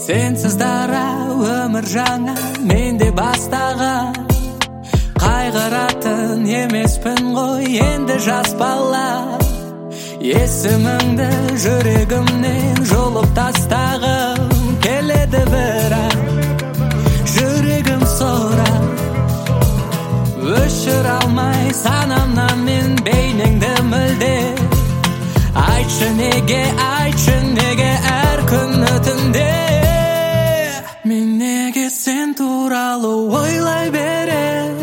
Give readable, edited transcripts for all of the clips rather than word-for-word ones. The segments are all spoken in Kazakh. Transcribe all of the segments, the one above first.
Sensiz dara өмір жаңа менде бастаған. Қайғыратын емеспін ғой енді жас бала. Есіміңді жүрегімнен жұлып тастағым келеді бірақ жүрегім сорап. Өшіре алмай санамнан мен бейнеңді мүлде. Айтшы неге әр күн түнде мен неге сен туралы ойлай берем,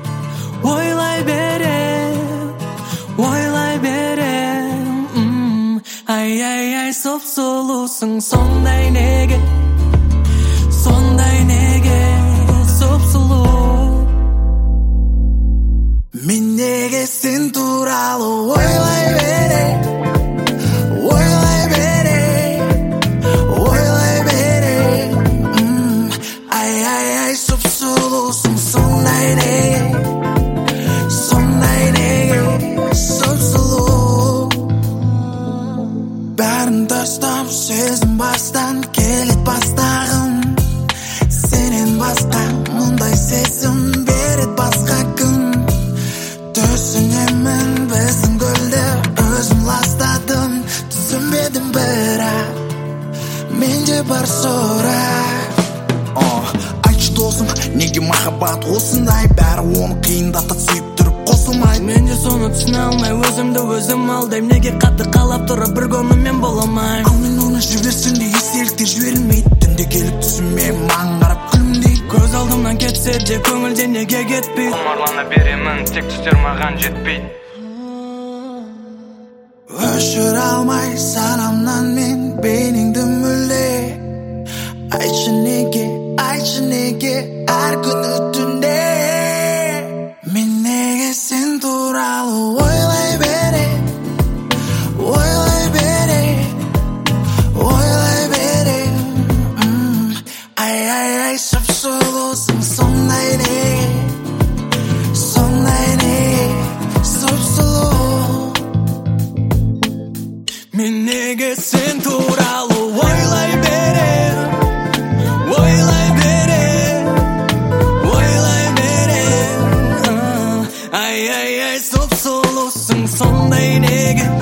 ай сұп-сұлусың сондай неге сұп-сұлу. Мен неге сен туралы ойлай берем, ай сұп-сұлусың сондай неге сұп-сұлу. Бәрін тастап сезім бастан келет бастағым. Сенен басқа мұндай сезім берет басқа күн. Түсінемін біздің гүлді өзім ластадым. Түсінбедім бірақ менде бар сұрақ. Айтшы досым, неге махаббат осындай? Бәрі оны қиындатып сүйіп тұрып қосылмай. Мен де соны түсіне алмай өзімді өзім алдайм. Неге қатты қалап тұрып бір көңілмен бола алмайм? Ал мен оны жіберсем де естеліктер жіберілмейді. Түнде келіп түсіме маған қарап күлімдейді. Көз алдымнан кетсе де көңілден неге кетпейді? Құмарлана беремін, тек түстер маған жетпейді. Өшіре алмай санамнан мен бейнеңді мүлде. Айтшы неге әр күн түнде мен неге сен туралы ойлай берем, ай сұп-сұлусың сондай неге сұп-сұлу. Мен неге сен туралы ойлай берем, ай сұп-сұлусың сондай неге